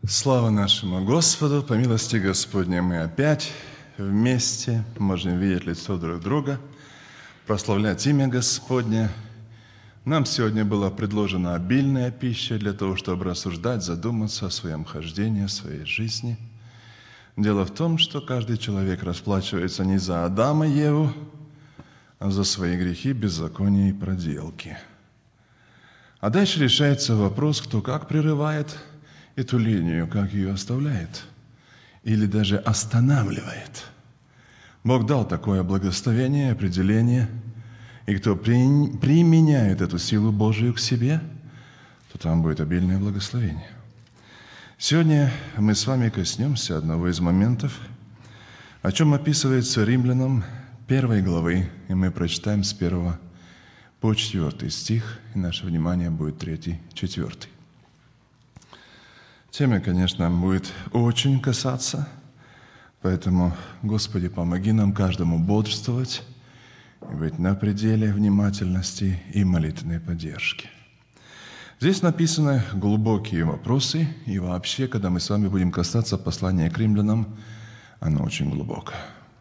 Слава нашему Господу, по милости Господней мы опять вместе можем видеть лицо друг друга, прославлять имя Господне. Нам сегодня была предложена обильная пища для того, чтобы рассуждать, задуматься о своем хождении, о своей жизни. Дело в том, что каждый человек расплачивается не за Адама и Еву, а за свои грехи, беззакония и проделки. А дальше решается вопрос, кто как прерывает эту линию, как ее оставляет или даже останавливает. Бог дал такое благословение, определение, и кто применяет эту силу Божию к себе, то там будет обильное благословение. Сегодня мы с вами коснемся одного из моментов, о чем описывается Римлянам 1 главы, и мы прочитаем с 1 по 4 стих, и наше внимание будет 3, 4. Тема, конечно, будет очень касаться, поэтому, Господи, помоги нам каждому бодрствовать и быть на пределе внимательности и молитвенной поддержки. Здесь написаны глубокие вопросы, и вообще, когда мы с вами будем касаться послания к римлянам, оно очень глубоко.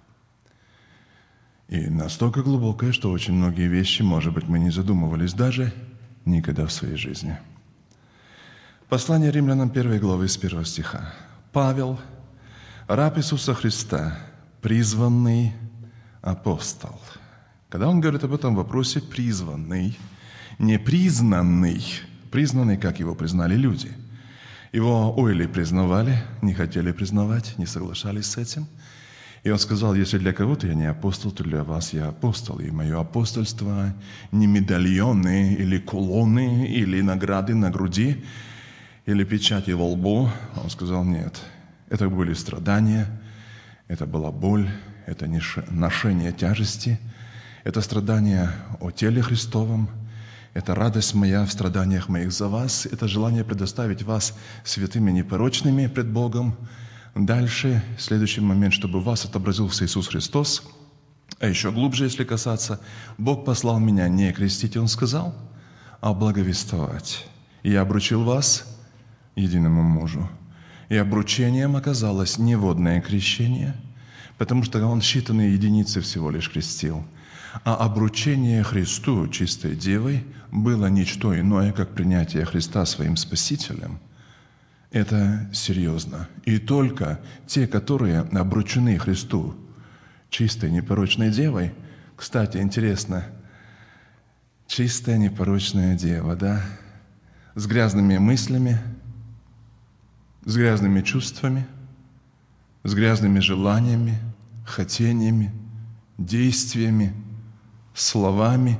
И настолько глубокое, что очень многие вещи, может быть, мы не задумывались даже никогда в своей жизни. Послание римлянам 1 главы с 1 стиха. Павел, раб Иисуса Христа, призванный апостол. Когда он говорит об этом вопросе «призванный», не «признанный», признанный, как его признали люди. Его или признавали, не хотели признавать, не соглашались с этим. И он сказал, если для кого-то я не апостол, то для вас я апостол. И мое апостольство не медальоны или кулоны, или награды на груди, или печати во лбу. Он сказал, нет, это были страдания, это была боль, это ношение тяжести, это страдание о теле Христовом, это радость моя в страданиях моих за вас, это желание предоставить вас святыми непорочными пред Богом. Дальше, следующий момент, чтобы в вас отобразился Иисус Христос, а еще глубже, если касаться, Бог послал меня не крестить, Он сказал, а благовествовать. И я обручил вас единому мужу. И обручением оказалось не водное крещение, потому что он считанные единицы всего лишь крестил, а обручение Христу, чистой девой, было ничто иное, как принятие Христа своим Спасителем. Это серьезно. И только те, которые обручены Христу, чистой, непорочной девой, кстати, интересно, чистая, непорочная дева, да, с грязными мыслями, с грязными чувствами, с грязными желаниями, хотениями, действиями, словами,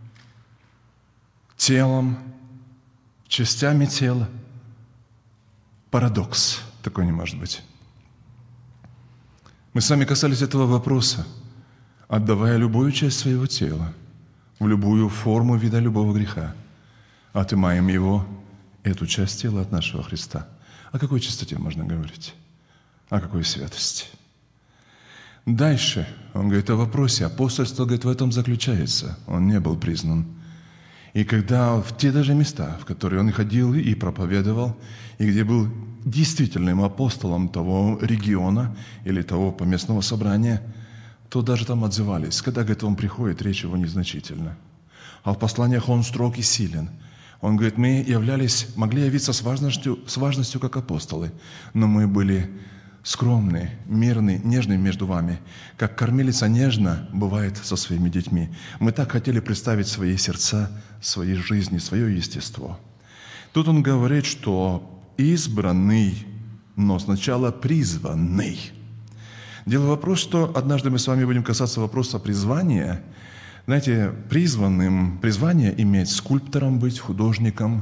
телом, частями тела. Парадокс такой не может быть. Мы с вами касались этого вопроса, отдавая любую часть своего тела, в любую форму вида любого греха, отымаем его, эту часть тела от нашего Христа. О какой чистоте можно говорить? О какой святости? Дальше он говорит о вопросе. Апостольство, говорит, в этом заключается. Он не был признан. И когда в те даже места, в которые он ходил и проповедовал, и где был действительным апостолом того региона или того поместного собрания, то даже там отзывались. Когда, говорит, он приходит, речь его незначительна. А в посланиях он строг и силен. Он говорит, мы могли явиться с важностью, как апостолы, но мы были скромны, мирны, нежны между вами, как кормилица нежно бывает со своими детьми. Мы так хотели представить свои сердца, свои жизни, свое естество. Тут он говорит, что избранный, но сначала призванный. Дело в том, что однажды мы с вами будем касаться вопроса призвания. Знаете, призвание иметь скульптором быть, художником,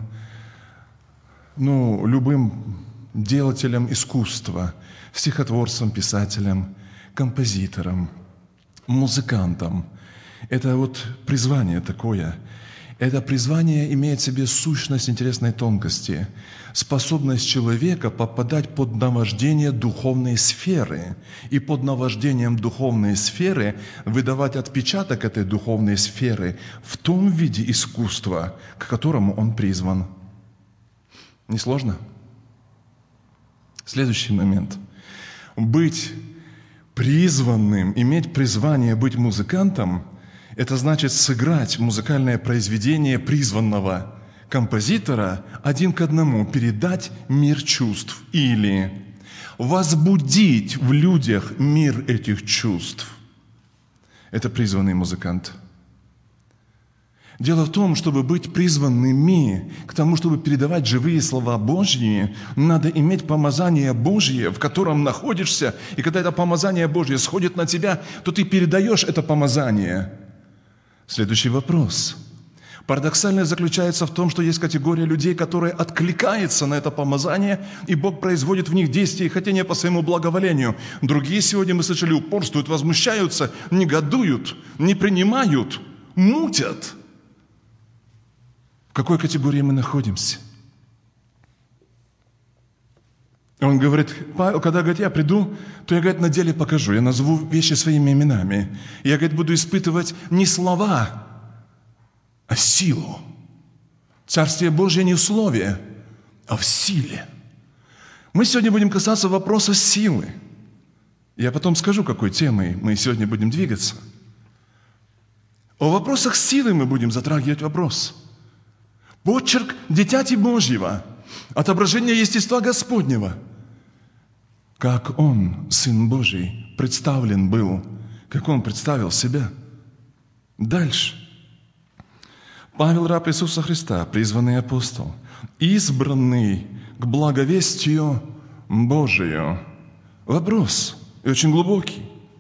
любым делателем искусства, стихотворцем, писателем, композитором, музыкантом. Это вот призвание такое. Это призвание имеет в себе сущность интересной тонкости, способность человека попадать под наваждение духовной сферы и под наваждением духовной сферы выдавать отпечаток этой духовной сферы в том виде искусства, к которому он призван. Несложно? Следующий момент. Быть призванным, иметь призвание быть музыкантом, это значит сыграть музыкальное произведение призванного композитора один к одному, передать мир чувств или возбудить в людях мир этих чувств. Это призванный музыкант. Дело в том, чтобы быть призванными к тому, чтобы передавать живые слова Божьи, надо иметь помазание Божье, в котором находишься, и когда это помазание Божье сходит на тебя, то ты передаешь это помазание. Следующий вопрос. Парадоксально заключается в том, что есть категория людей, которые откликаются на это помазание, и Бог производит в них действия и хотения по своему благоволению. Другие сегодня, мы слышали, упорствуют, возмущаются, негодуют, не принимают, мутят. В какой категории мы находимся? Он говорит, Павел, когда, говорит, я приду, то я, говорит, на деле покажу. Я назову вещи своими именами. Я, говорит, буду испытывать не слова, а силу. Царствие Божье не в слове, а в силе. Мы сегодня будем касаться вопроса силы. Я потом скажу, какой темой мы сегодня будем двигаться. О вопросах силы мы будем затрагивать вопрос. Почерк Дитяти Божьего, отображение естества Господнего. Как Он, Сын Божий, представлен был, как Он представил себя. Дальше. Павел, раб Иисуса Христа, призванный апостол, избранный к благовестию Божию. Вопрос, и очень глубокий.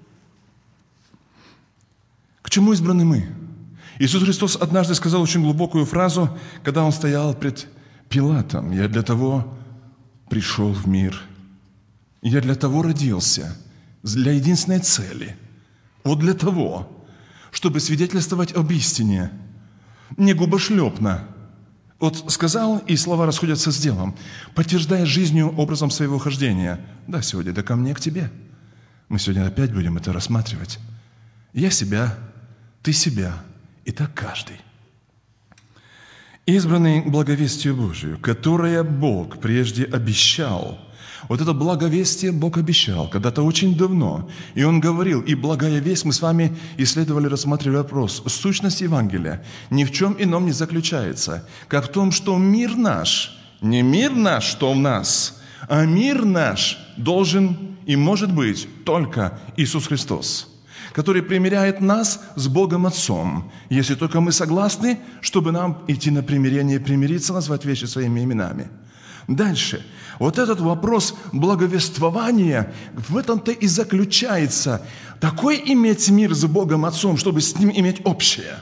К чему избраны мы? Иисус Христос однажды сказал очень глубокую фразу, когда Он стоял пред Пилатом. «Я для того пришел в мир. Я для того родился, для единственной цели. Вот для того, чтобы свидетельствовать об истине, не губошлепно». Вот сказал, и слова расходятся с делом, подтверждая жизнью образом своего хождения. Да, сегодня это ко мне, к тебе. Мы сегодня опять будем это рассматривать. Я себя, ты себя, и так каждый. Избранный к благовестию Божию, которое Бог прежде обещал. Вот это благовестие Бог обещал когда-то очень давно. И Он говорил, и благая весть, мы с вами исследовали, рассматривали вопрос. Сущность Евангелия ни в чем ином не заключается, как в том, что мир наш, не мир наш, что в нас, а мир наш должен и может быть только Иисус Христос, который примиряет нас с Богом Отцом, если только мы согласны, чтобы нам идти на примирение, примириться, назвать вещи своими именами. Дальше. Вот этот вопрос благовествования, в этом-то и заключается. Такой иметь мир с Богом Отцом, чтобы с Ним иметь общее.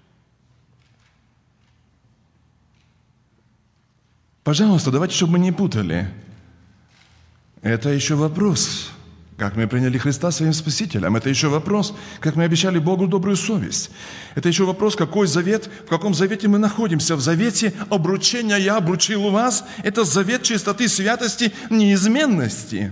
Пожалуйста, давайте, чтобы мы не путали. Это еще вопрос, как мы приняли Христа своим Спасителем. Это еще вопрос, как мы обещали Богу добрую совесть. Это еще вопрос, какой завет, в каком завете мы находимся. В завете обручения «Я обручил вас» – это завет чистоты, святости, неизменности.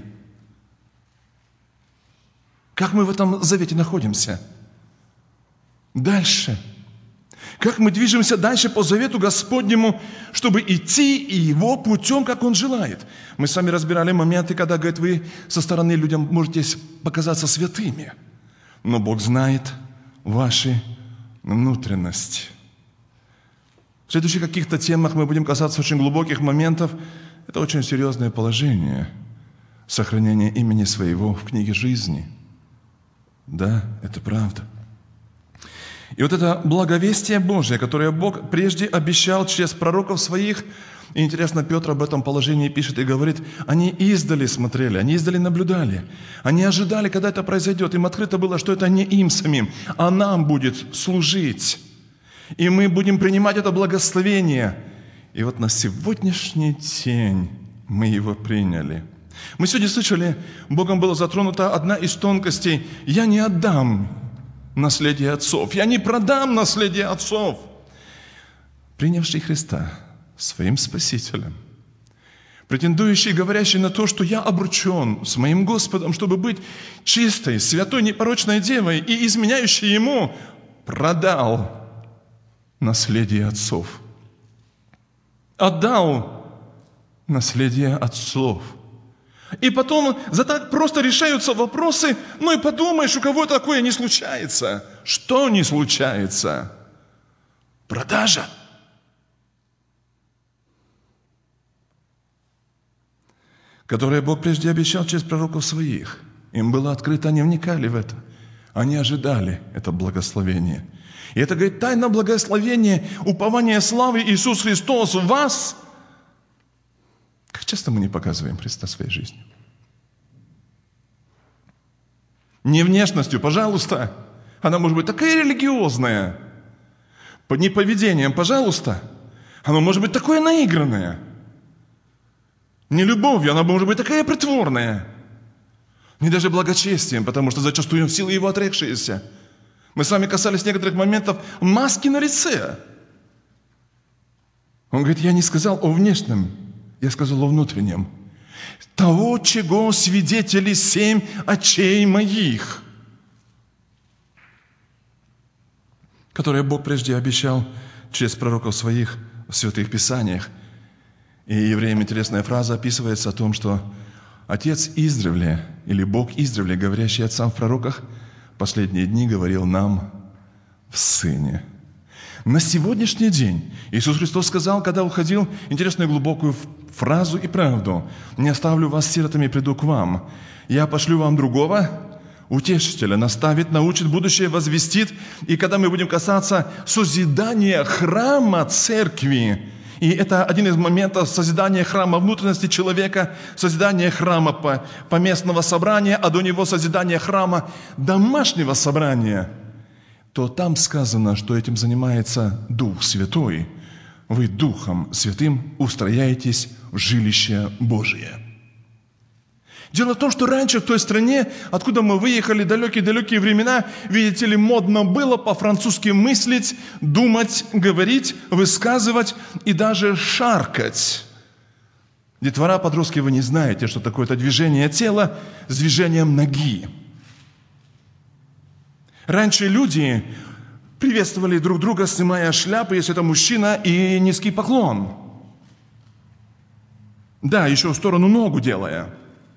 Как мы в этом завете находимся? Дальше. Как мы движемся дальше по завету Господнему, чтобы идти и Его путем, как Он желает. Мы с вами разбирали моменты, когда, говорит, вы со стороны людям можете показаться святыми, но Бог знает ваши внутренности. В следующих каких-то темах мы будем касаться очень глубоких моментов. Это очень серьезное положение. Сохранение имени своего в книге жизни. Да, это правда. И вот это благовестие Божие, которое Бог прежде обещал через пророков своих, и интересно, Петр об этом положении пишет и говорит, они издали смотрели, они издали наблюдали, они ожидали, когда это произойдет. Им открыто было, что это не им самим, а нам будет служить. И мы будем принимать это благословение. И вот на сегодняшний день мы его приняли. Мы сегодня слышали, Богом была затронута одна из тонкостей. «Я не отдам наследие отцов. Я не продам наследие отцов». Принявший Христа своим Спасителем, претендующий, говорящий на то, что я обручен с моим Господом, чтобы быть чистой, святой, непорочной девой, и изменяющий Ему, продал наследие отцов. Отдал наследие отцов. И потом за так просто решаются вопросы, ну и подумаешь, у кого такое не случается. Что не случается? Продажа. Которое Бог прежде обещал через пророков своих. Им было открыто, они вникали в это. Они ожидали это благословение. И это, говорит, тайна благословения, упование славы Иисус Христос в вас. Как часто мы не показываем Христа своей жизнью? Не внешностью, пожалуйста. Она может быть такая религиозная. Не поведением, пожалуйста. Оно может быть такое наигранное. Не любовью, она может быть такая притворная. Не даже благочестием, потому что зачастую в силу его отрекшиеся. Мы с вами касались некоторых моментов маски на лице. Он говорит, я не сказал о внешнем, я сказал о внутреннем. Того, чего свидетели 7 очей моих, которые Бог прежде обещал через пророков своих в Святых Писаниях. И евреям интересная фраза описывается о том, что Отец издревле, или Бог издревле, говорящий отцам в пророках, последние дни говорил нам в Сыне. На сегодняшний день Иисус Христос сказал, когда уходил, интересную глубокую фразу и правду: «Не оставлю вас сиротами, приду к вам. Я пошлю вам другого утешителя, наставит, научит, будущее возвестит». И когда мы будем касаться созидания храма церкви, и это один из моментов созидания храма внутренности человека, созидания храма поместного собрания, а до него созидания храма домашнего собрания, то там сказано, что этим занимается Дух Святой. Вы Духом Святым устрояетесь в жилище Божие. Дело в том, что раньше в той стране, откуда мы выехали, далекие-далекие времена, видите ли, модно было по-французски мыслить, думать, говорить, высказывать и даже шаркать. Детвора, подростки, вы не знаете, что такое это движение тела с движением ноги. Раньше люди приветствовали друг друга, снимая шляпы, если это мужчина, и низкий поклон. Да, еще в сторону ногу делая.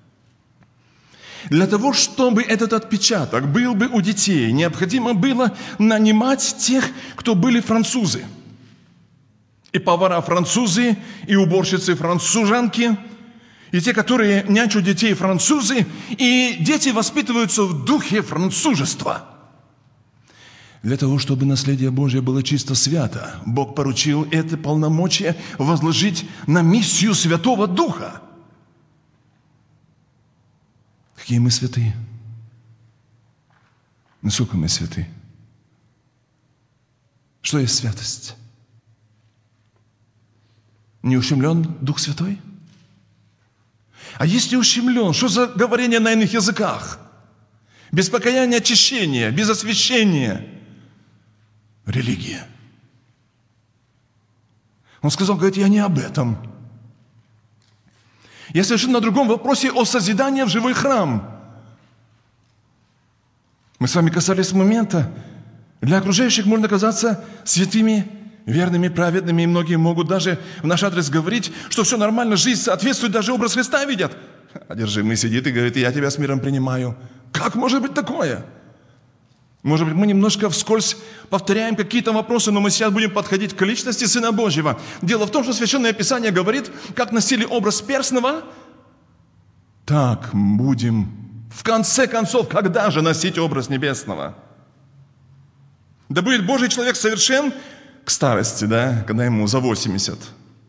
Для того, чтобы этот отпечаток был бы у детей, необходимо было нанимать тех, кто были французы. И повара французы, и уборщицы француженки, и те, которые нянчат детей французы, и дети воспитываются в духе францужества. Для того, чтобы наследие Божье было чисто свято, Бог поручил это полномочие возложить на миссию Святого Духа. Какие мы святые? Насколько мы святы? Что есть святость? Не ущемлен Дух Святой? А если ущемлен, что за говорение на иных языках? Без покаяния, очищения, без освящения. Религия. Он сказал, говорит, я не об этом. Я совершенно на другом вопросе о созидании в живой храм. Мы с вами касались момента, для окружающих можно казаться святыми, верными, праведными, и многие могут даже в наш адрес говорить, что все нормально, жизнь соответствует, даже образ Христа видят. Одержимый сидит и говорит, я тебя с миром принимаю. Как может быть такое? Может быть, мы немножко вскользь повторяем какие-то вопросы, но мы сейчас будем подходить к личности Сына Божьего. Дело в том, что Священное Писание говорит, как носили образ перстного, так будем в конце концов, когда же носить образ небесного? Да будет Божий человек совершен к старости, да, когда ему за 80.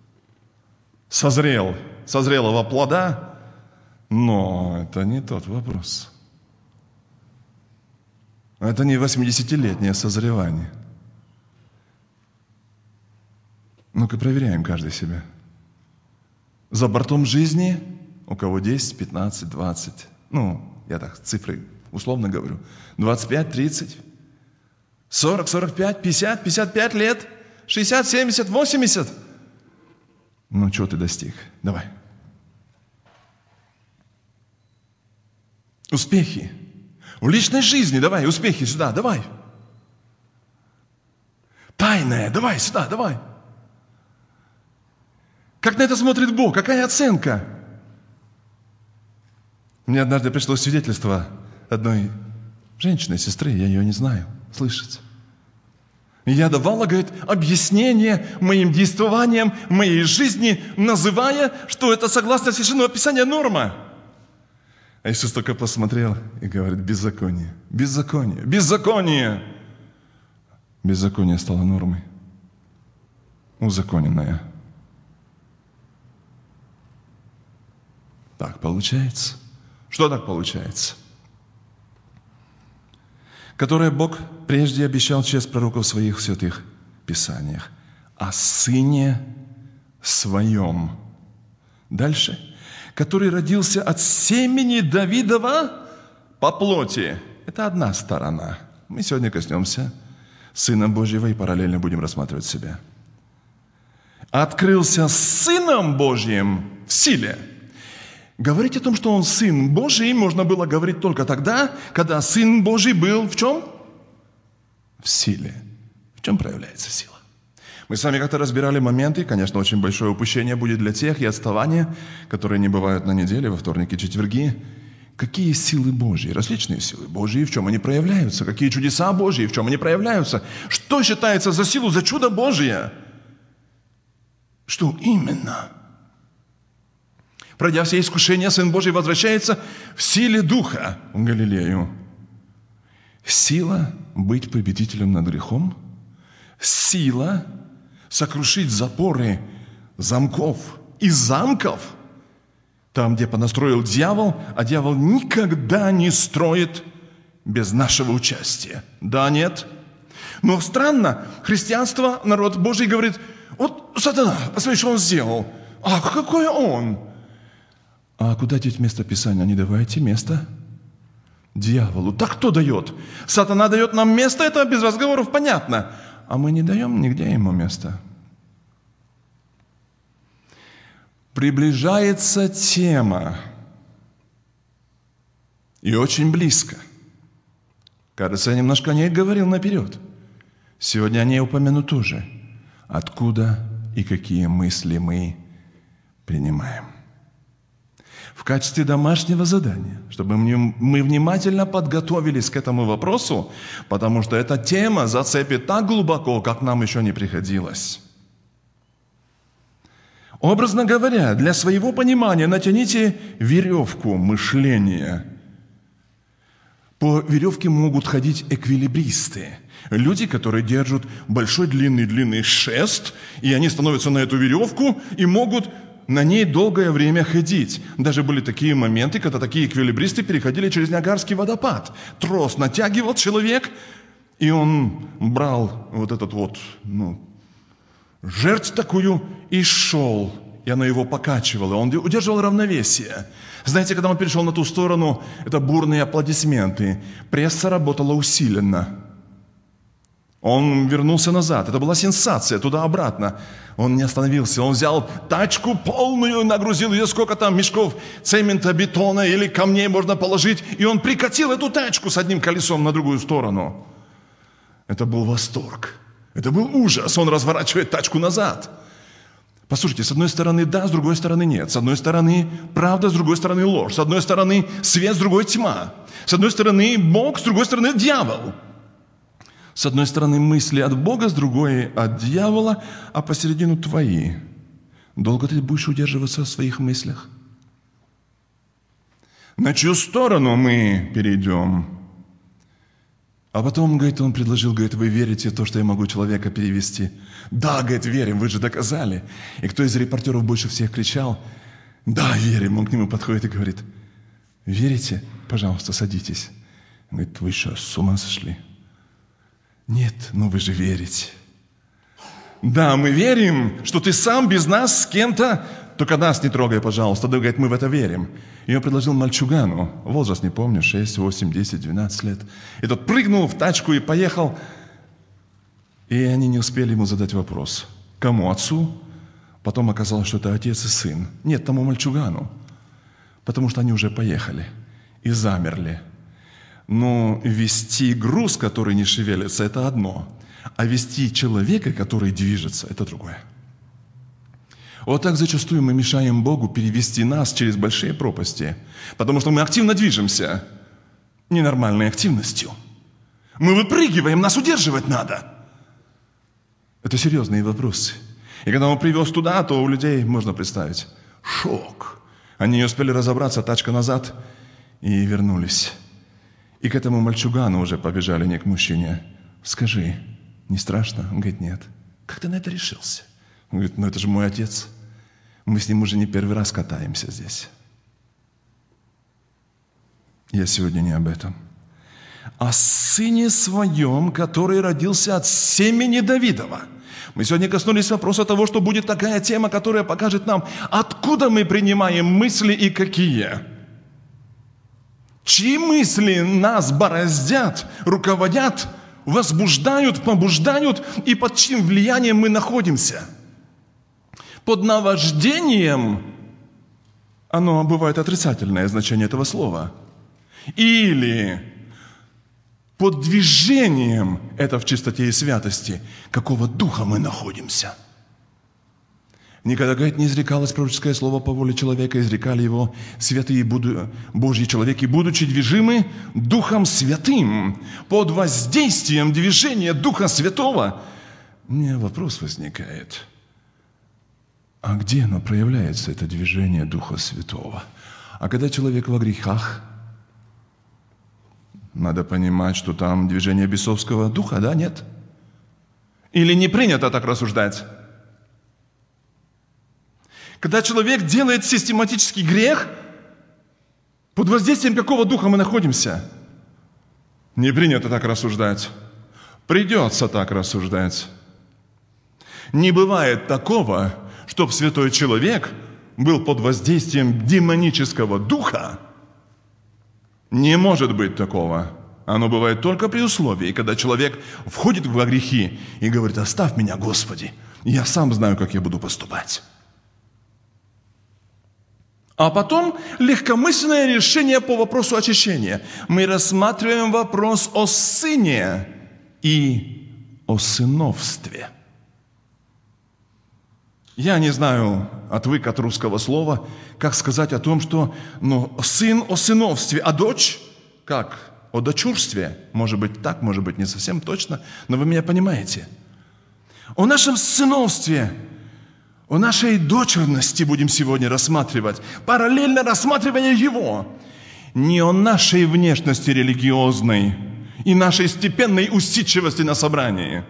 Созрелого плода, но это не тот вопрос. Это не 80-летнее созревание. Ну-ка, проверяем каждый себя. За бортом жизни у кого 10, 15, 20. Ну, я так цифры условно говорю. 25, 30, 40, 45, 50, 55 лет, 60, 70, 80. Ну, чего ты достиг? Давай. Успехи. В личной жизни, давай, успехи сюда, давай. Тайное, давай сюда, давай. Как на это смотрит Бог? Какая оценка? Мне однажды пришло свидетельство одной женщины, сестры, я ее не знаю, слышать. И я давала, говорит, объяснение моим действованиям, моей жизни, называя, что это согласно Священному Писанию норма. А Иисус только посмотрел и говорит: беззаконие, беззаконие, беззаконие. Беззаконие стало нормой. Узаконенное. Так получается. Что так получается? Которое Бог прежде обещал через пророков в своих святых Писаниях. О Сыне Своем. Дальше. Который родился от семени Давидова по плоти. Это одна сторона. Мы сегодня коснемся Сына Божьего и параллельно будем рассматривать себя. Открылся Сыном Божьим в силе. Говорить о том, что Он Сын Божий, можно было говорить только тогда, когда Сын Божий был в чем? В силе. В чем проявляется сила? Мы с вами как-то разбирали моменты, конечно, очень большое упущение будет для тех и отставания, которые не бывают на неделе, во вторники, четверги. Какие силы Божьи? Различные силы Божьи, в чем они проявляются? Какие чудеса Божьи, в чем они проявляются? Что считается за силу, за чудо Божие? Что именно? Пройдя все искушения, Сын Божий возвращается в силе Духа в Галилею. Сила быть победителем над грехом, сила сокрушить запоры замков и замков, там, где понастроил дьявол, а дьявол никогда не строит без нашего участия. Да, нет? Но странно, христианство, народ Божий говорит: вот сатана, посмотри, что он сделал. А какой он? А куда деть место Писания? Не давайте место дьяволу. Так кто дает? Сатана дает нам место, это без разговоров понятно. А мы не даем нигде ему места. Приближается тема. И очень близко. Кажется, я немножко о ней говорил наперед. Сегодня о ней упомяну тоже. Откуда и какие мысли мы принимаем. В качестве домашнего задания, чтобы мы внимательно подготовились к этому вопросу, потому что эта тема зацепит так глубоко, как нам еще не приходилось. Образно говоря, для своего понимания натяните веревку мышления. По веревке могут ходить эквилибристы. Люди, которые держат большой длинный шест, и они становятся на эту веревку и могут на ней долгое время ходить. Даже были такие моменты, когда такие эквилибристы переходили через Ниагарский водопад. Трос натягивал человек, и он брал вот этот вот, жертву такую и шел. И она его покачивала. Он удерживал равновесие. Знаете, когда он перешел на ту сторону, это бурные аплодисменты. Пресса работала усиленно. Он вернулся назад. Это была сенсация, туда-обратно. Он не остановился. Он взял тачку полную, нагрузил ее, сколько там мешков цемента, бетона или камней можно положить. И он прикатил эту тачку с одним колесом на другую сторону. Это был восторг. Это был ужас. Он разворачивает тачку назад. Послушайте, с одной стороны да, с другой стороны нет. С одной стороны правда, с другой стороны ложь. С одной стороны свет, с другой тьма. С одной стороны Бог, с другой стороны дьявол. С одной стороны мысли от Бога, с другой от дьявола, а посередину твои. Долго ты будешь удерживаться в своих мыслях? На чью сторону мы перейдем? А потом, говорит, он предложил, говорит, вы верите в то, что я могу человека перевести? Да, говорит, верим, вы же доказали. И кто из репортеров больше всех кричал? Да, верим. Он к нему подходит и говорит, верите? Пожалуйста, садитесь. Он говорит, вы что, с ума сошли? Нет, но вы же верите. Да, мы верим, что ты сам без нас с кем-то, только нас не трогай, пожалуйста. Да, говорит, мы в это верим. И он предложил мальчугану, возраст не помню, 6, 8, 10, 12 лет. И тот прыгнул в тачку и поехал. И они не успели ему задать вопрос. Кому? Отцу? Потом оказалось, что это отец и сын. Нет, тому мальчугану. Потому что они уже поехали и замерли. Но вести груз, который не шевелится, это одно. А вести человека, который движется, это другое. Вот так зачастую мы мешаем Богу перевести нас через большие пропасти, потому что мы активно движемся ненормальной активностью. Мы выпрыгиваем, нас удерживать надо. Это серьезные вопросы. И когда он привез туда, то у людей, можно представить, шок. Они не успели разобраться, тачка назад, и вернулись. И к этому мальчугану уже побежали, не к мужчине. Скажи, не страшно? Он говорит, нет. Как ты на это решился? Он говорит, это же мой отец. Мы с ним уже не первый раз катаемся здесь. Я сегодня не об этом. О сыне своем, который родился от семени Давидова. Мы сегодня коснулись вопроса того, что будет такая тема, которая покажет нам, откуда мы принимаем мысли и какие. Чьи мысли нас бороздят, руководят, возбуждают, побуждают, и под чьим влиянием мы находимся. Под наваждением, оно бывает отрицательное значение этого слова, или под движением, это в чистоте и святости, какого духа мы находимся. Никогда, говорит, не изрекалось пророческое слово по воле человека, изрекали его святые Божьи человеки, будучи движимы Духом Святым, под воздействием движения Духа Святого. У меня вопрос возникает. А где оно проявляется, это движение Духа Святого? А когда человек во грехах, надо понимать, что там движение бесовского духа, да, нет? Или не принято так рассуждать? Когда человек делает систематический грех, под воздействием какого духа мы находимся? Не принято так рассуждать. Придется так рассуждать. Не бывает такого, чтобы святой человек был под воздействием демонического духа. Не может быть такого. Оно бывает только при условии, когда человек входит во грехи и говорит, оставь меня, Господи, я сам знаю, как я буду поступать. А потом легкомысленное решение по вопросу очищения. Мы рассматриваем вопрос о сыне и о сыновстве. Я не знаю отвык от русского слова, как сказать о том, что сын о сыновстве, а дочь как? О дочурстве. Может быть так, может быть не совсем точно, но вы меня понимаете. О нашем сыновстве, о нашей дочерности будем сегодня рассматривать, параллельно рассматривая его. Не о нашей внешности религиозной и нашей степенной усидчивости на собрании.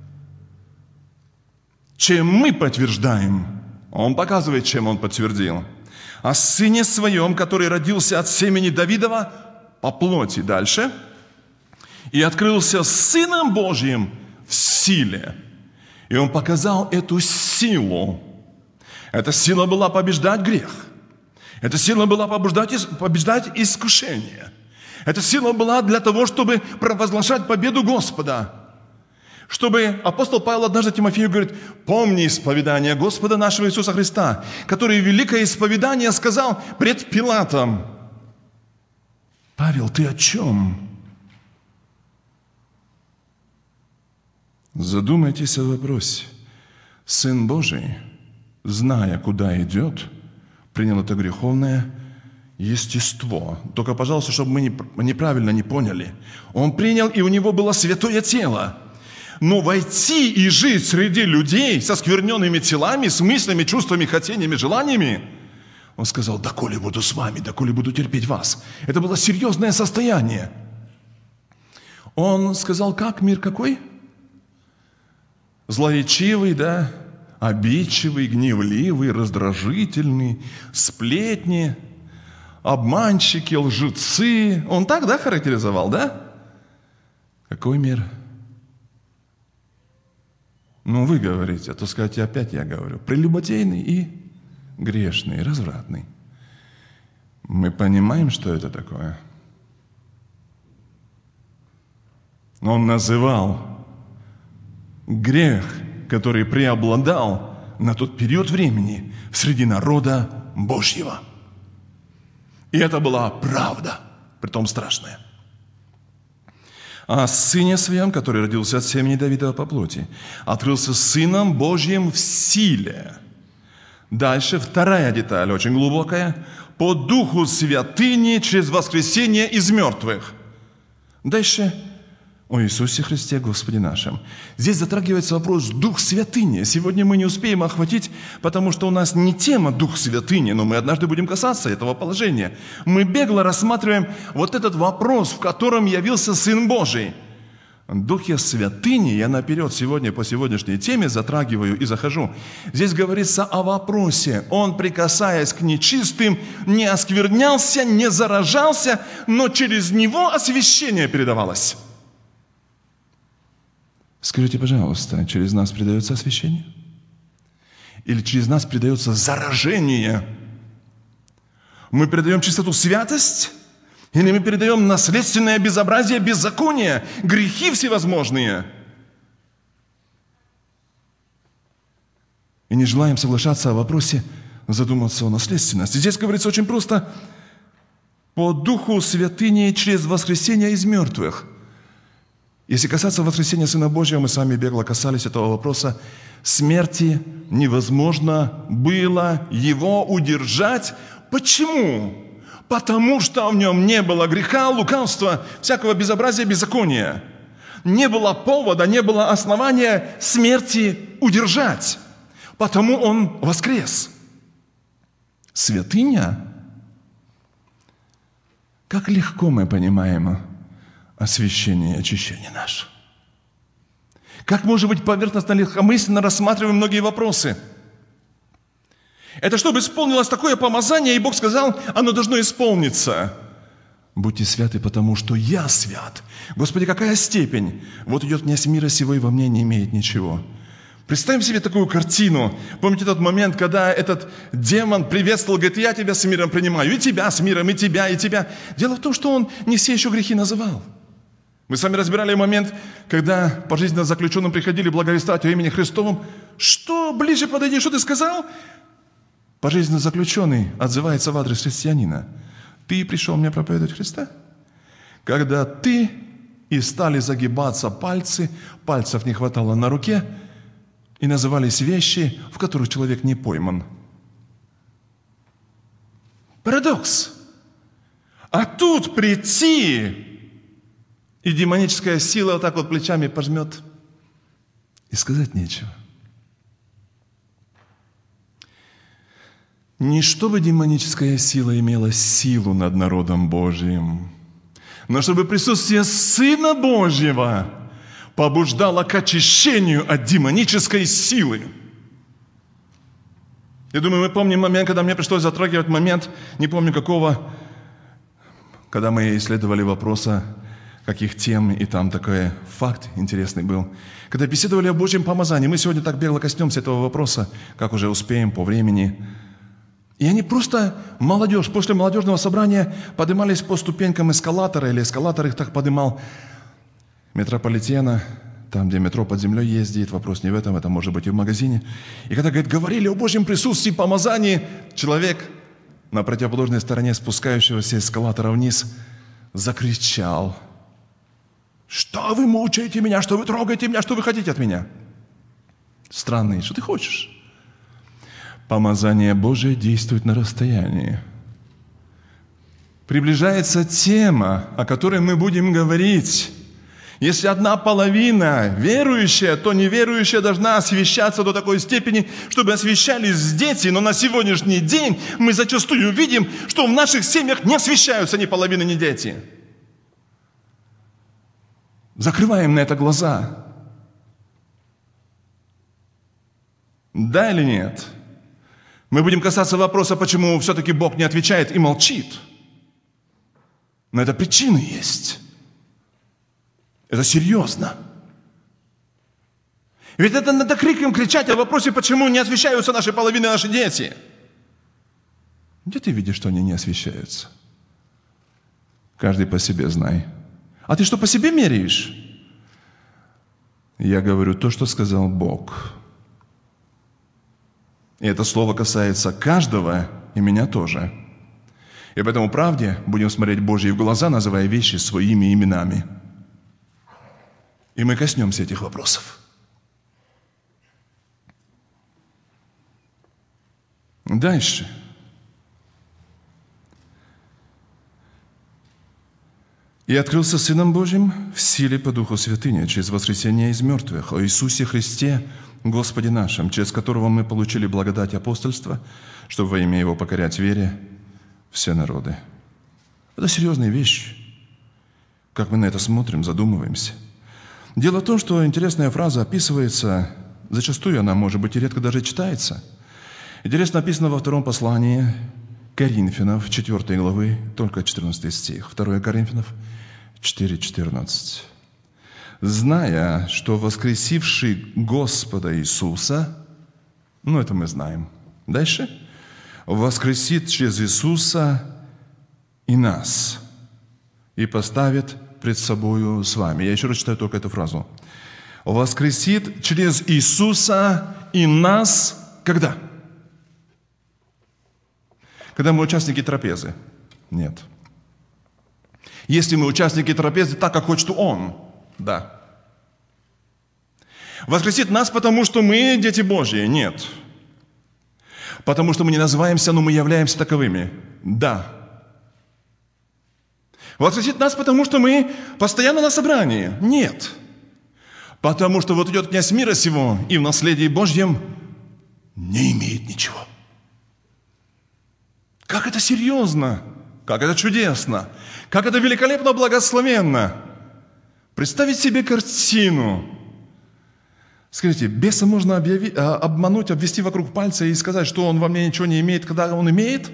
Чем мы подтверждаем, он показывает, чем он подтвердил. О сыне своем, который родился от семени Давидова по плоти дальше, и открылся сыном Божьим в силе. И он показал эту силу. Эта сила была побеждать грех. Эта сила была побеждать искушение. Эта сила была для того, чтобы провозглашать победу Господа. Чтобы апостол Павел однажды Тимофею говорит, помни исповедание Господа нашего Иисуса Христа, который великое исповедание сказал пред Пилатом. Павел, ты о чем? Задумайтесь о вопросе. Сын Божий, зная, куда идет, принял это греховное естество. Только, пожалуйста, чтобы мы неправильно не поняли. Он принял, и у него было святое тело. Но войти и жить среди людей со скверненными телами, с мыслями, чувствами, хотениями, желаниями, он сказал, доколе буду с вами, доколе буду терпеть вас. Это было серьезное состояние. Он сказал, как мир какой? Злоречивый, да? Обидчивый, гневливый, раздражительный, сплетни, обманщики, лжецы. Он так, да, характеризовал, да? Какой мир? Ну, вы говорите, а то скажете, опять я говорю. Прелюбодейный и грешный, развратный. Мы понимаем, что это такое? Он называл грех, который преобладал на тот период времени среди народа Божьего. И это была правда, притом страшная. О сыне своем, который родился от семени Давидова по плоти, открылся сыном Божьим в силе. Дальше вторая деталь, очень глубокая. По духу святыни через воскресение из мертвых. Дальше о Иисусе Христе, Господе нашем. Здесь затрагивается вопрос Дух Святыни. Сегодня мы не успеем охватить, потому что у нас не тема Дух Святыни, но мы однажды будем касаться этого положения. Мы бегло рассматриваем вот этот вопрос, в котором явился Сын Божий. Духе Святыни, я наперед сегодня по сегодняшней теме затрагиваю и захожу. Здесь говорится о вопросе. Он, прикасаясь к нечистым, не осквернялся, не заражался, но через него освящение передавалось. Скажите, пожалуйста, через нас передается освящение? Или через нас передается заражение? Мы передаем чистоту, святость? Или мы передаем наследственное безобразие, беззаконие, грехи всевозможные? И не желаем соглашаться о вопросе, задуматься о наследственности. Здесь говорится очень просто: по духу святыни через воскресение из мертвых. Если касаться воскресения Сына Божьего, мы с вами бегло касались этого вопроса. Смерти невозможно было его удержать. Почему? Потому что в нем не было греха, лукавства, всякого безобразия, беззакония. Не было повода, не было основания смерти удержать. Потому он воскрес. Святыня. Как легко мы понимаем освящение и очищение наше. Как, может быть, поверхностно, легкомысленно рассматриваем многие вопросы. Это чтобы исполнилось такое помазание, и Бог сказал, оно должно исполниться. Будьте святы, потому что я свят. Господи, какая степень? Вот идет князь мира сего, и во мне не имеет ничего. Представим себе такую картину. Помните тот момент, когда этот демон приветствовал, говорит: я тебя с миром принимаю, и тебя с миром, и тебя, и тебя. Дело в том, что он не все еще грехи называл. Мы с вами разбирали момент, когда пожизненно заключенным приходили благовествовать о имени Христовом. Что? Ближе подойди, что ты сказал? Пожизненно заключенный отзывается в адрес христианина. Ты пришел мне проповедовать Христа? Когда ты и стали загибаться пальцы, пальцев не хватало на руке, и назывались вещи, в которых человек не пойман. Парадокс. А тут прийти, и демоническая сила вот так вот плечами пожмет, и сказать нечего. Не чтобы демоническая сила имела силу над народом Божьим, но чтобы присутствие Сына Божьего побуждало к очищению от демонической силы. Я думаю, мы помним момент, когда мне пришлось затрагивать момент, не помню какого, когда мы исследовали вопроса, каких тем, и там такой факт интересный был. Когда беседовали о Божьем помазании, мы сегодня так бегло коснемся этого вопроса, как уже успеем по времени. И они просто, молодежь, после молодежного собрания поднимались по ступенькам эскалатора, или эскалатор их так поднимал, метрополитена, там, где метро под землей ездит, вопрос не в этом, это может быть и в магазине. И когда, говорит, говорили о Божьем присутствии, помазании, человек на противоположной стороне спускающегося эскалатора вниз закричал: что вы мучаете меня, что вы трогаете меня, что вы хотите от меня? Странный, что ты хочешь? Помазание Божие действует на расстоянии. Приближается тема, о которой мы будем говорить. Если одна половина верующая, то неверующая должна освящаться до такой степени, чтобы освящались дети. Но на сегодняшний день мы зачастую видим, что в наших семьях не освящаются ни половина, ни дети. Закрываем на это глаза. Да или нет? Мы будем касаться вопроса, почему все-таки Бог не отвечает и молчит. Но это причины есть. Это серьезно. Ведь это надо криком кричать о вопросе, почему не освящаются наши половины, наши дети. Где ты видишь, что они не освящаются? Каждый по себе знай. А ты что, по себе меряешь? Я говорю то, что сказал Бог. И это слово касается каждого, и меня тоже. И поэтому правде будем смотреть Божьи в глаза, называя вещи своими именами. И мы коснемся этих вопросов. Дальше. «И открылся Сыном Божьим в силе по Духу Святыни, через воскресение из мертвых, о Иисусе Христе, Господе нашим, через которого мы получили благодать апостольства, чтобы во имя Его покорять вере все народы». Это серьезные вещи. Как мы на это смотрим, задумываемся. Дело в том, что интересная фраза описывается, зачастую она, может быть, и редко даже читается. Интересно написано во втором послании Коринфянов, 4 главы, только 14 стих. 2 Коринфянов 4:14. «Зная, что воскресивший Господа Иисуса, это мы знаем. Дальше. Воскресит через Иисуса и нас, и поставит пред собою с вами». Я еще раз читаю только эту фразу. Воскресит через Иисуса и нас когда? Когда мы участники трапезы? Нет. Если мы участники трапезы, так, как хочет Он, да. Воскресит нас, потому что мы дети Божьи? Нет. Потому что мы не называемся, но мы являемся таковыми? Да. Воскресит нас, потому что мы постоянно на собрании? Нет. Потому что вот идет князь мира сего, и в наследии Божьем не имеет ничего. Как это серьезно, как это чудесно, как это великолепно, благословенно. Представить себе картину. Скажите, беса можно обмануть, обвести вокруг пальца и сказать, что он во мне ничего не имеет, когда он имеет?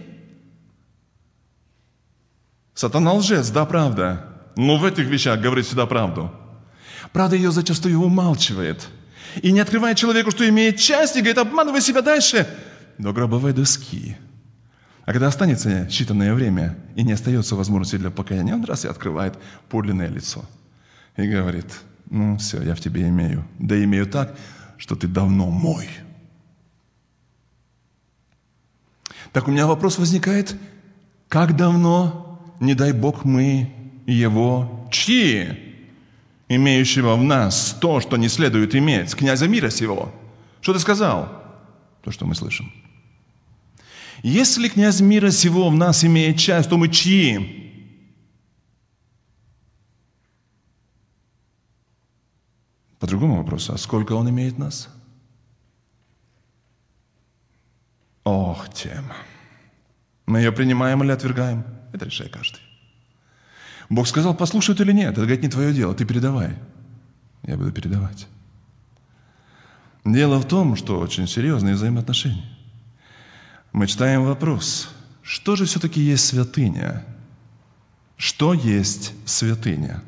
Сатана лжец, да, правда. Но в этих вещах говорит всегда правду. Правда ее зачастую умалчивает. И не открывает человеку, что имеет часть, и говорит, обманывай себя дальше до гробовой доски. А когда останется считанное время, и не остается возможности для покаяния, он раз и открывает подлинное лицо. И говорит, все, я в тебе имею. Да имею так, что ты давно мой. Так у меня вопрос возникает, как давно, не дай Бог, мы его чьи? Имеющего в нас то, что не следует иметь, князя мира сего. Что ты сказал? То, что мы слышим. Если князь мира сего в нас имеет часть, то мы чьи? По другому вопросу, а сколько он имеет нас? Ох, тема. Мы ее принимаем или отвергаем? Это решает каждый. Бог сказал, послушают или нет. Это, говорит, не твое дело, ты передавай. Я буду передавать. Дело в том, что очень серьезные взаимоотношения. Мы читаем вопрос, что же все-таки есть святыня? Что есть святыня?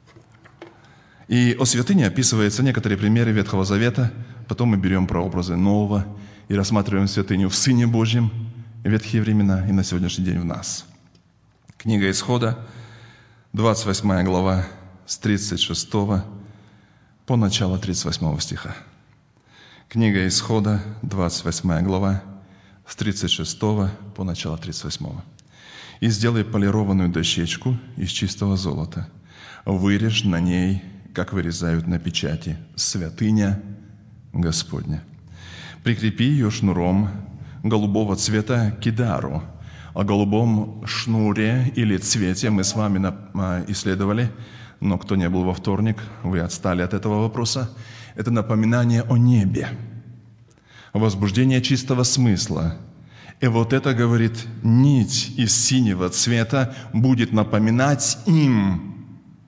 И о святыне описываются некоторые примеры Ветхого Завета, потом мы берем прообразы Нового и рассматриваем святыню в Сыне Божьем в ветхие времена и на сегодняшний день в нас. Книга Исхода, 28 глава, с 36 по начало 38 стиха. Книга Исхода, 28 глава, с 36 по начало 38. «И сделай полированную дощечку из чистого золота, вырежь на ней, как вырезают на печати, святыня Господня. Прикрепи ее шнуром голубого цвета кидару». О голубом шнуре или цвете мы с вами исследовали, но кто не был во вторник, вы отстали от этого вопроса. Это напоминание о небе, возбуждение чистого смысла. И вот это, говорит, нить из синего цвета будет напоминать им,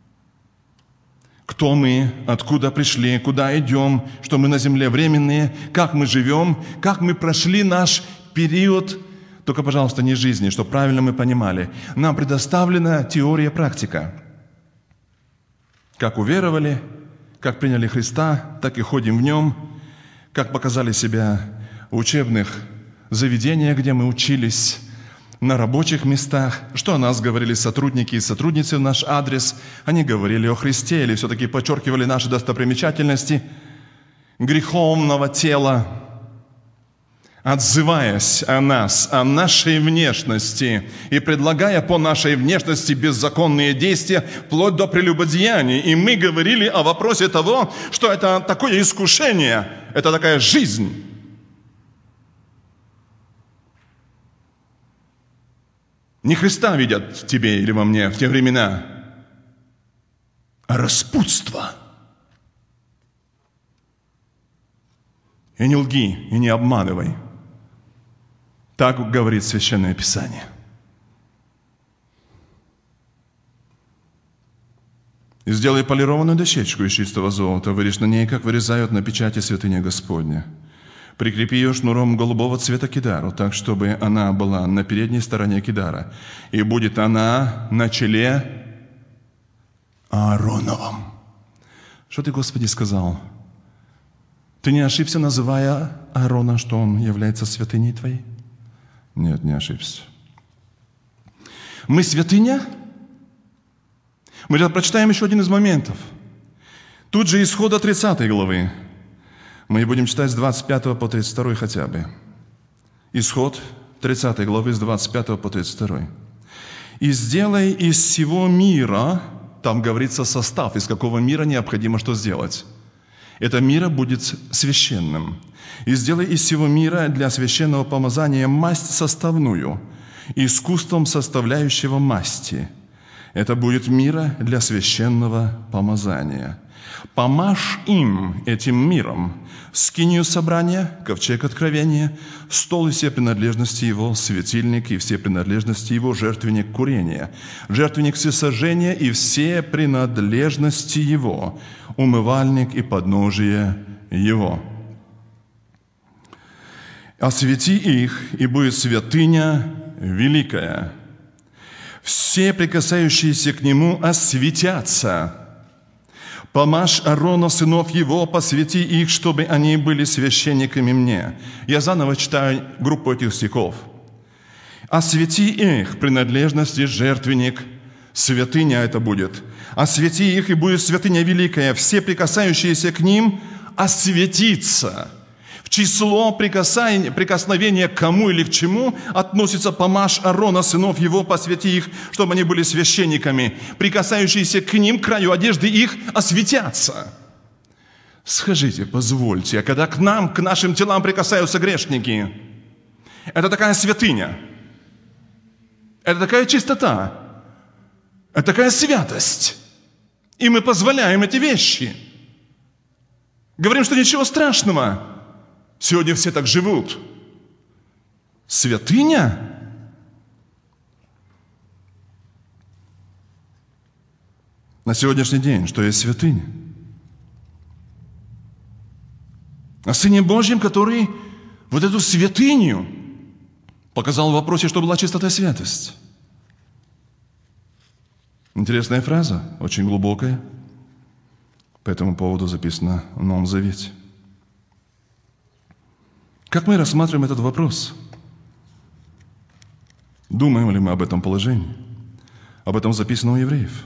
кто мы, откуда пришли, куда идем, что мы на земле временные, как мы живем, как мы прошли наш период. Только, пожалуйста, не жизни, чтобы правильно мы понимали. Нам предоставлена теория, практика. Как уверовали, как приняли Христа, так и ходим в Нем, как показали себя в учебных заведениях, где мы учились, на рабочих местах, что о нас говорили сотрудники и сотрудницы в наш адрес. Они говорили о Христе или все-таки подчеркивали наши достопримечательности греховного тела, отзываясь о нас, о нашей внешности и предлагая по нашей внешности беззаконные действия, вплоть до прелюбодеяний. И мы говорили о вопросе того, что это такое искушение, это такая жизнь. Не Христа видят в тебе или во мне в те времена, а распутство. И не лги, и не обманывай. Так говорит Священное Писание. И сделай полированную дощечку из чистого золота, вырежь на ней, как вырезают на печати святыни Господня. Прикрепи ее шнуром голубого цвета кидару, так, чтобы она была на передней стороне кидара. И будет она на челе Аароновом. Что ты, Господи, сказал? Ты не ошибся, называя Аарона, что он является святыней твоей? Нет, не ошибся. Мы святыня? Мы сейчас прочитаем еще один из моментов. Тут же Исхода 30 главы. Мы будем читать с 25 по 32 хотя бы. Исход 30 главы с 25 по 32. «И сделай из всего мира», там говорится состав, из какого мира необходимо что сделать. Это мира будет священным. «И сделай из всего мира для священного помазания масть составную, искусством составляющего масти. Это будет мира для священного помазания. Помажь им, этим миром, скинию собрания, ковчег откровения, стол и все принадлежности его, светильник и все принадлежности его, жертвенник курения, жертвенник всесожжения и все принадлежности его, умывальник и подножие его. Освети их, и будет святыня великая. Все прикасающиеся к нему осветятся. Помажь Аарона, сынов его, посвяти их, чтобы они были священниками мне». Я заново читаю группу этих стихов. «Освети их, принадлежности, жертвенник, святыня это будет. Освети их, и будет святыня великая. Все прикасающиеся к ним осветится». В число прикосновения к кому или к чему относится «помажь Аарона, сынов его, посвяти их, чтобы они были священниками». Прикасающиеся к ним, к краю одежды их, осветятся. Скажите, позвольте, а когда к нам, к нашим телам прикасаются грешники, это такая святыня, это такая чистота, это такая святость, и мы позволяем эти вещи. Говорим, что ничего страшного. Сегодня все так живут. Святыня? На сегодняшний день, что есть святыня? О Сыне Божьем, который вот эту святыню показал в вопросе, что была чистота и святость. Интересная фраза, очень глубокая. По этому поводу записано в Новом Завете. Как мы рассматриваем этот вопрос? Думаем ли мы об этом положении? Об этом записано у евреев.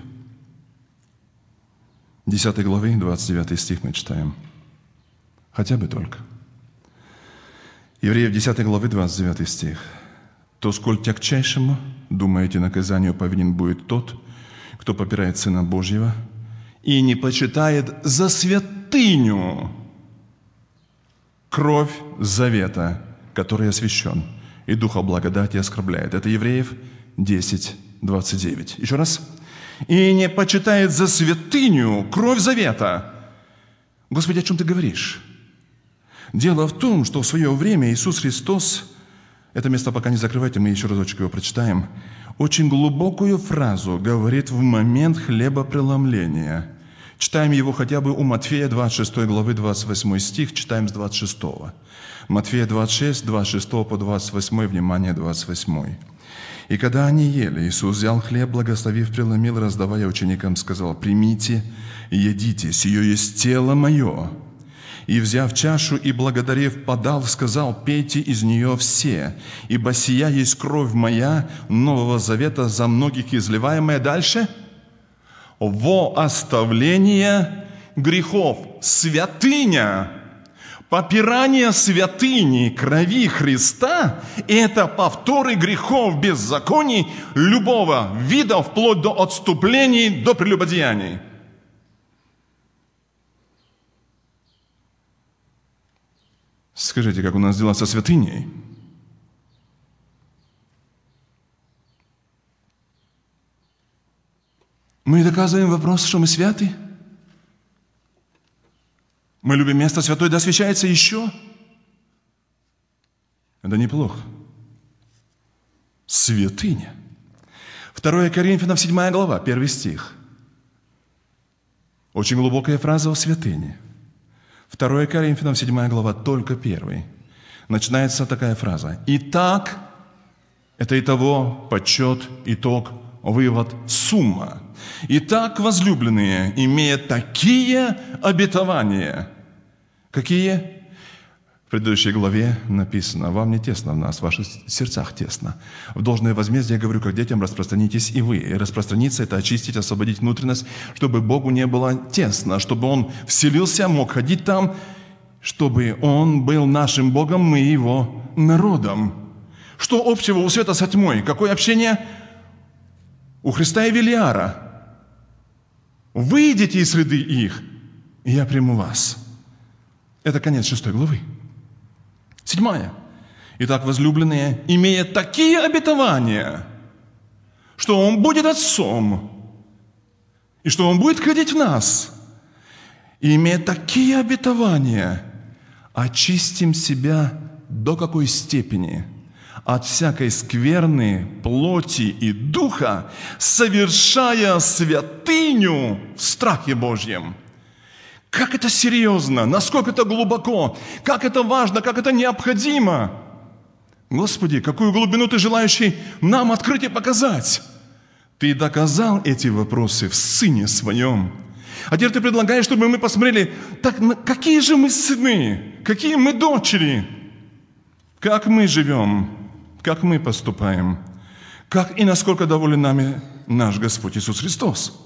10 главы, 29 стих мы читаем. Хотя бы только. Евреев 10 главы, 29 стих. «То сколь тягчайшему, думаете, наказанию повинен будет тот, кто попирает Сына Божьего и не почитает за святыню кровь завета, который освящен, и Духа благодати оскорбляет». Это Евреев 10, 29. Еще раз. «И не почитает за святыню кровь завета». Господи, о чем ты говоришь? Дело в том, что в свое время Иисус Христос, это место пока не закрывайте, мы еще разочек его прочитаем, очень глубокую фразу говорит в момент хлебопреломления. Читаем его хотя бы у Матфея 26 главы 28 стих, читаем с 26. Матфея 26, 26 по 28, внимание, 28. «И когда они ели, Иисус взял хлеб, благословив, преломил, раздавая ученикам, сказал: примите и едите, сие есть тело мое. И, взяв чашу и благодарив, подал, сказал: пейте из нее все, ибо сия есть кровь моя Нового Завета, за многих изливаемая». Дальше. «Во оставление грехов». Святыня, попирание святыни крови Христа – это повторы грехов беззаконий любого вида, вплоть до отступлений, до прелюбодеяний. Скажите, как у нас дела со святыней? Мы доказываем вопрос, что мы святы. Мы любим место святое, да освящается еще. Это неплохо. Святыня. 2 Коринфянам 7 глава, 1 стих. Очень глубокая фраза о святыне. 2 Коринфянам 7 глава, только 1. Начинается такая фраза. Итак, это итого, подсчет, итог, вывод, сумма. Итак, возлюбленные, имея такие обетования. Какие? В предыдущей главе написано: «Вам не тесно в нас, в ваших сердцах тесно». В должное возмездие, я говорю, как детям, распространитесь и вы. И распространиться – это очистить, освободить внутренность, чтобы Богу не было тесно, чтобы Он вселился, мог ходить там, чтобы Он был нашим Богом, мы Его народом. Что общего у света со тьмой? Какое общение? У Христа и Велиара. Выйдите из среды их, и я приму вас. Это конец 6 главы. 7. Итак, возлюбленные, имея такие обетования, что Он будет Отцом, и что Он будет ходить в нас, и имея такие обетования, очистим себя до какой степени? От всякой скверны, плоти и духа, совершая святыню в страхе Божьем. Как это серьезно, насколько это глубоко, как это важно, как это необходимо. Господи, какую глубину Ты желающий нам открыть и показать. Ты доказал эти вопросы в Сыне Своем. А теперь Ты предлагаешь, чтобы мы посмотрели, так, какие же мы сыны, какие мы дочери, как мы живем, как мы поступаем, как и насколько доволен нами наш Господь Иисус Христос.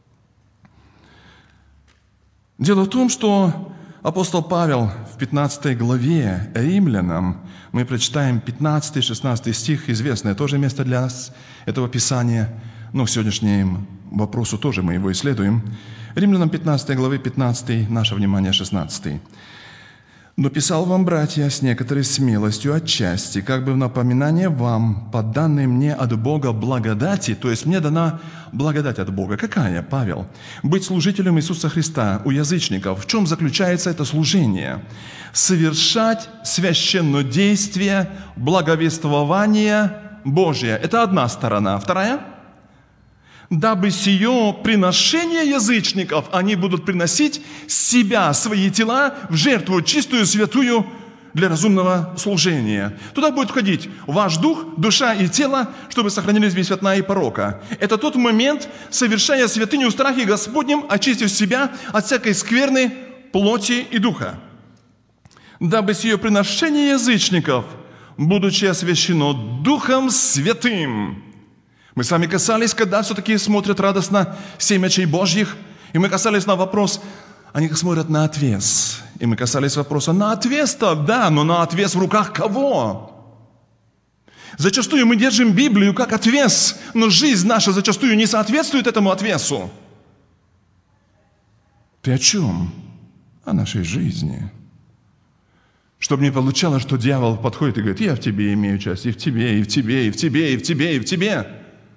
Дело в том, что апостол Павел в 15 главе Римлянам, мы прочитаем 15-16 стих, известное тоже место для нас, этого Писания, но к сегодняшнему вопросу тоже мы его исследуем. Римлянам 15 главы 15, наше внимание 16. «Но писал вам, братья, с некоторой смелостью отчасти, как бы в напоминание вам, по данной мне от Бога благодати», то есть мне дана благодать от Бога. Какая, Павел? «Быть служителем Иисуса Христа у язычников». В чем заключается это служение? Совершать священнодействие, благовествование Божие. Это одна сторона. Вторая? «Дабы сие приношение язычников они будут приносить себя, свои тела, в жертву чистую, святую для разумного служения». Туда будет входить ваш дух, душа и тело, чтобы сохранились без пятна и порока. Это тот момент, совершая святыню в страхе Господнем, очистив себя от всякой скверны, плоти и духа. «Дабы сие приношение язычников, будучи освящено Духом Святым». Мы с вами касались, когда все-таки смотрят радостно семечей Божьих, и мы касались на вопрос, они смотрят на отвес. И мы касались вопроса, на отвес-то, да, но на отвес в руках кого? Зачастую мы держим Библию как отвес, но жизнь наша зачастую не соответствует этому отвесу. Ты о чем? О нашей жизни. Чтобы не получалось, что дьявол подходит и говорит, я в тебе имею часть, и в тебе, и в тебе, и в тебе, и в тебе, и в тебе.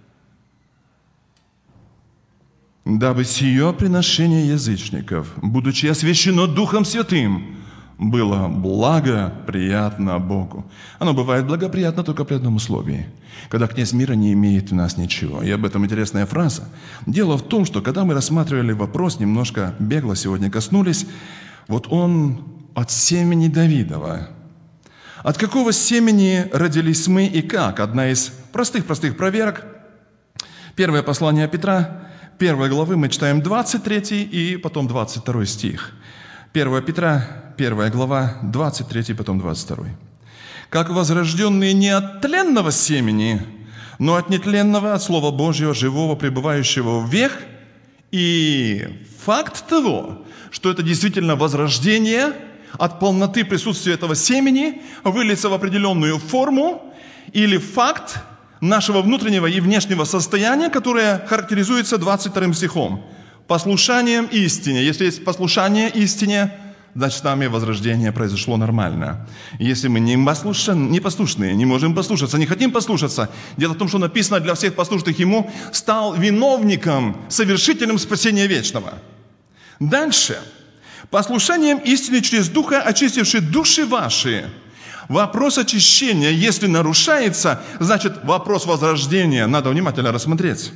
«Дабы сие приношение язычников, будучи освящено Духом Святым, было благоприятно Богу». Оно бывает благоприятно только при одном условии, когда князь мира не имеет в нас ничего. И об этом интересная фраза. Дело в том, что когда мы рассматривали вопрос, немножко бегло сегодня коснулись, вот он от семени Давидова. От какого семени родились мы и как? Одна из простых проверок. Первое послание Петра, 1 главы, мы читаем 23 и потом 22 стих. 1 Петра, 1 глава, 23, потом 22. «Как возрожденные не от тленного семени, но от нетленного, от Слова Божьего, живого, пребывающего в век». И факт того, что это действительно возрождение от полноты присутствия этого семени выльется в определенную форму, или факт нашего внутреннего и внешнего состояния, которое характеризуется 22 стихом. Послушанием истине. Если есть послушание истине, значит, с нами возрождение произошло нормально. Если мы непослушные, не можем послушаться, не хотим послушаться, дело в том, что написано: для всех послушных Ему стал виновником, совершителем спасения вечного. Дальше. Послушанием истины через Духа, очистивший души ваши. Вопрос очищения, если нарушается, значит, вопрос возрождения надо внимательно рассмотреть.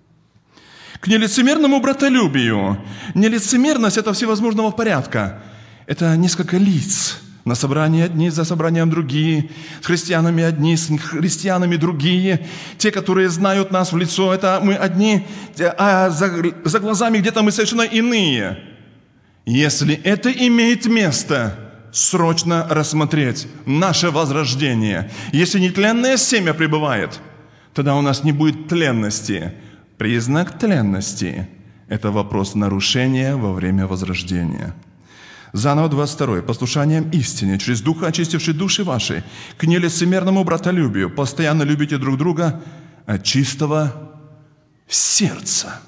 К нелицемерному братолюбию. Нелицемерность – это всевозможного порядка. Это несколько лиц. На собрании одни, за собранием другие. С христианами одни, с христианами другие. Те, которые знают нас в лицо, это мы одни, а за глазами где-то мы совершенно иные. Если это имеет место, срочно рассмотреть наше возрождение. Если нетленное семя пребывает, тогда у нас не будет тленности. Признак тленности – это вопрос нарушения во время возрождения. Заново 22. Послушанием истине, через Духа, очистивший души ваши, к нелицемерному братолюбию, постоянно любите друг друга от чистого сердца.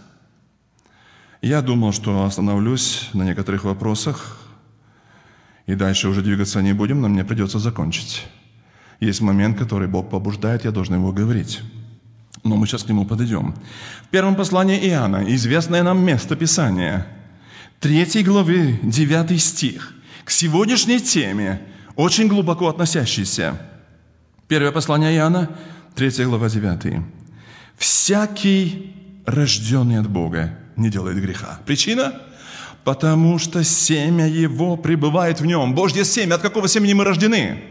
Я думал, что остановлюсь на некоторых вопросах, и дальше уже двигаться не будем, но мне придется закончить. Есть момент, который Бог побуждает, я должен его говорить. Но мы сейчас к нему подойдем. В первом послании Иоанна, известное нам место Писания, 3 главы, 9 стих, к сегодняшней теме, очень глубоко относящийся. Первое послание Иоанна, 3 глава, 9. «Всякий, рожденный от Бога, не делает греха». Причина? Потому что семя его пребывает в нем. Божье семя. От какого семени мы рождены?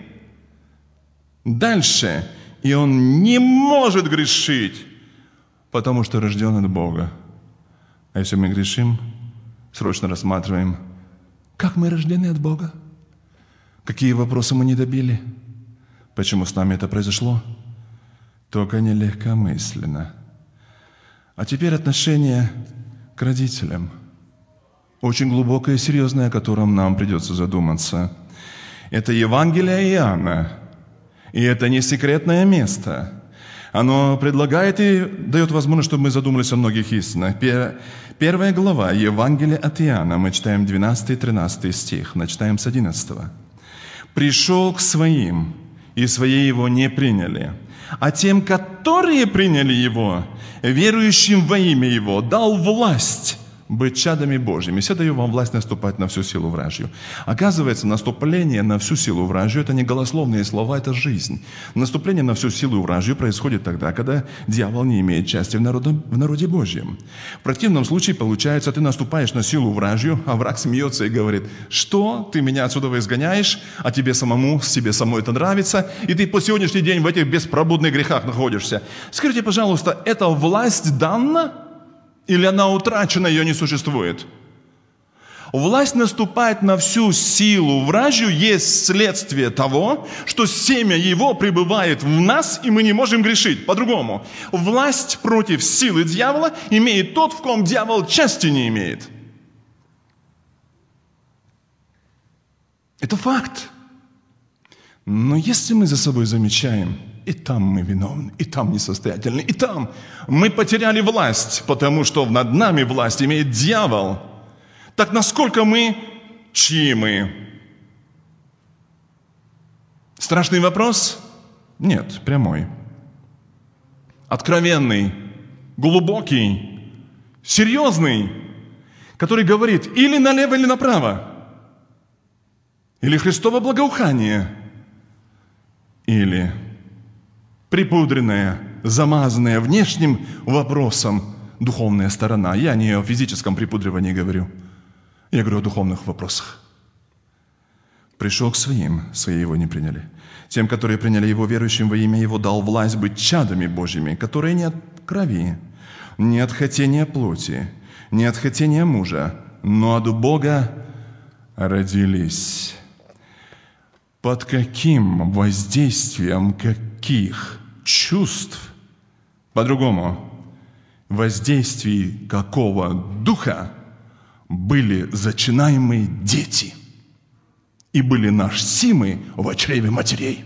Дальше. И он не может грешить, потому что рожден от Бога. А если мы грешим, срочно рассматриваем, как мы рождены от Бога, какие вопросы мы не добили, почему с нами это произошло, только не легкомысленно. А теперь отношение к родителям. Очень глубокое и серьезное, о котором нам придется задуматься. Это Евангелие Иоанна. И это не секретное место. Оно предлагает и дает возможность, чтобы мы задумались о многих истинах. 1 глава Евангелия от Иоанна, мы читаем 12 и 13 стих, начинаем с 11. «Пришел к своим, и свои его не приняли. А тем, которые приняли его, верующим во имя его, дал власть быть чадами Божьими. Все даю вам власть наступать на всю силу вражью». Оказывается, наступление на всю силу вражью – это не голословные слова, это жизнь. Наступление на всю силу вражью происходит тогда, когда дьявол не имеет части в народе Божьем. В противном случае, получается, ты наступаешь на силу вражью, а враг смеется и говорит: что, ты меня отсюда изгоняешь, а тебе самому это нравится, и ты по сегодняшний день в этих беспробудных грехах находишься. Скажите, пожалуйста, эта власть дана? Или она утрачена, ее не существует? Власть наступает на всю силу вражью есть следствие того, что семя его пребывает в нас, и мы не можем грешить. По-другому, власть против силы дьявола имеет тот, в ком дьявол части не имеет. Это факт. Но если мы за собой замечаем, и там мы виновны, и там несостоятельны, и там мы потеряли власть, потому что над нами власть имеет дьявол, так насколько мы, чьи мы? Страшный вопрос? Нет, прямой. Откровенный, глубокий, серьезный, который говорит или налево, или направо, или Христово благоухание, или припудренная, замазанная внешним вопросом духовная сторона. Я не о физическом припудривании говорю. Я говорю о духовных вопросах. Пришел к своим, свои его не приняли. Тем, которые приняли его, верующим во имя его, дал власть быть чадами Божьими, которые не от крови, не от хотения плоти, не от хотения мужа, но от Бога родились. Под каким воздействием каких чувств, по-другому, воздействий какого духа были зачинаемы дети и были носимы во чреве матерей?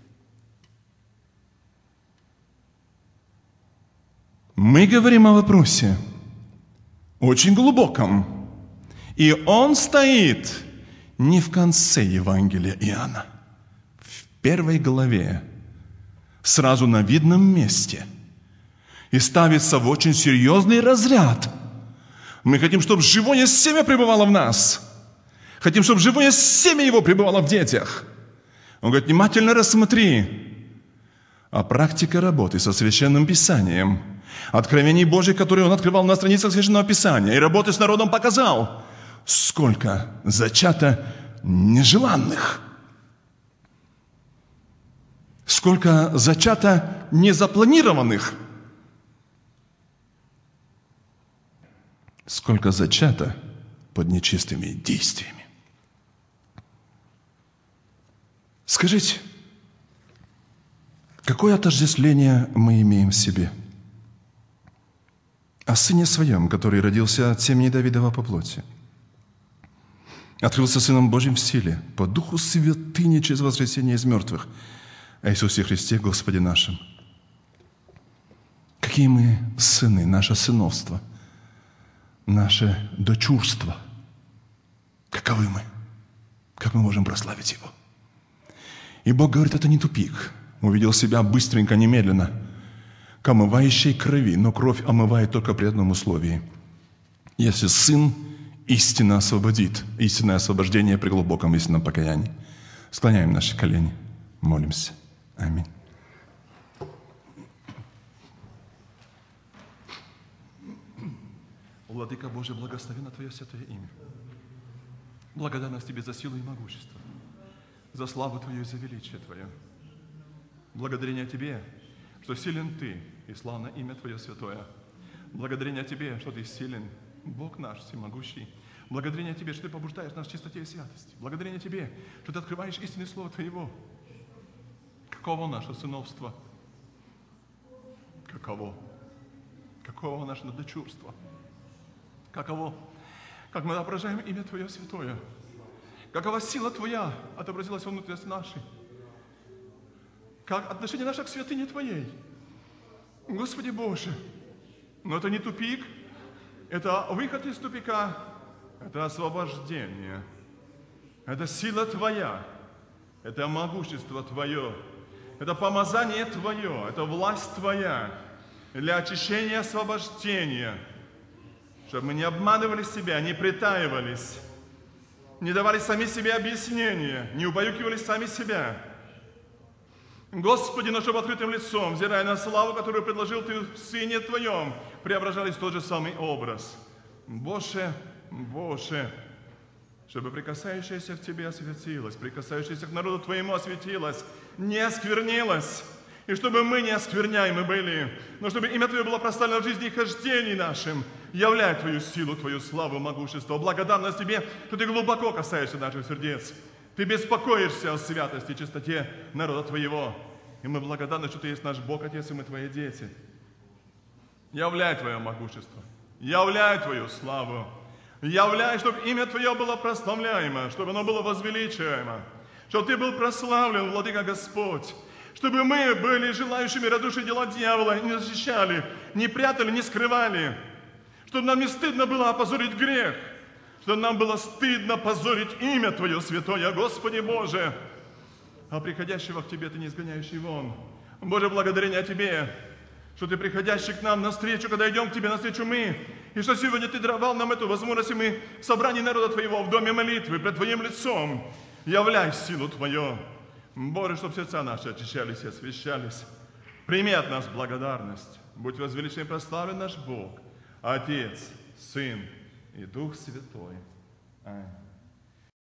Мы говорим о вопросе очень глубоком, и он стоит не в конце Евангелия Иоанна, в 1 главе, сразу на видном месте, и ставится в очень серьезный разряд. Мы хотим, чтобы живое семя пребывало в нас. Хотим, чтобы живое семя его пребывало в детях. Он говорит, внимательно рассмотри. А практика работы со Священным Писанием, откровений Божьих, которые он открывал на страницах Священного Писания, и работы с народом показал, сколько зачато нежеланных, сколько зачато незапланированных, сколько зачато под нечистыми действиями. Скажите, какое отождествление мы имеем в себе? О Сыне Своем, который родился от семени Давидова по плоти, открылся Сыном Божьим в силе, по Духу святыни через воскресение из мертвых, о Иисусе Христе, Господе нашим. Какие мы сыны, наше сыновство, наше дочурство. Каковы мы? Как мы можем прославить Его? И Бог говорит, это не тупик. Увидел себя быстренько, немедленно, к омывающей крови, но кровь омывает только при одном условии. Если Сын истинно освободит, истинное освобождение при глубоком истинном покаянии. Склоняем наши колени, молимся. Аминь. Владыка Божий, благословенно Твое святое имя. Благодарность Тебе за силу и могущество, за славу Твою и за величие Твое. Благодарение Тебе, что силен Ты, и славно имя Твое святое. Благодарение Тебе, что Ты силен, Бог наш всемогущий. Благодарение Тебе, что Ты побуждаешь нас в чистоте и святости. Благодарение Тебе, что Ты открываешь истинное Слово Твоего. Каково наше сыновство? Каково? Каково наше дочурство? Каково? Как мы отображаем имя Твое святое? Какова сила Твоя отобразилась во внутренности нашей? Как отношение наше к святыне Твоей? Господи Боже, но это не тупик, это выход из тупика, это освобождение, это сила Твоя, это могущество Твое, это помазание Твое, это власть Твоя для очищения и освобождения, чтобы мы не обманывали себя, не притаивались, не давали сами себе объяснения, не убаюкивали сами себя. Господи, но чтобы открытым лицом, взирая на славу, которую предложил Ты в Сыне Твоем, преображались в тот же самый образ. Боже, Боже, чтобы прикасающаяся в Тебе осветилась, прикасающаяся к народу Твоему осветилась, не осквернилась, и чтобы мы не оскверняемы были, но чтобы имя Твое было прославлено в жизни и хождении нашим, являя Твою силу, Твою славу, могущество, благодарность Тебе, что Ты глубоко касаешься наших сердец. Ты беспокоишься о святости и чистоте народа Твоего. И мы благодарны, что Ты есть наш Бог, Отец, и мы Твои дети. Являй Твое могущество, являй Твою славу, являй, чтобы имя Твое было прославляемо, чтобы оно было возвеличиваемо, чтобы Ты был прославлен, Владыка Господь, чтобы мы были желающими разрушить дела дьявола, не защищали, не прятали, не скрывали, чтобы нам не стыдно было опозорить грех, чтобы нам было стыдно позорить имя Твое святое, Господи Боже, а приходящего к Тебе Ты не изгоняющий вон. Боже, благодарение Тебе, что Ты приходящий к нам навстречу, когда идем к Тебе навстречу мы, и что сегодня Ты даровал нам эту возможность, и мы в собрании народа Твоего, в доме молитвы, пред Твоим лицом, являй силу Твою. Боже, чтобы сердца наши очищались и освящались. Прими от нас благодарность. Будь возвеличен и прославлен наш Бог, Отец, Сын и Дух Святой. Аминь.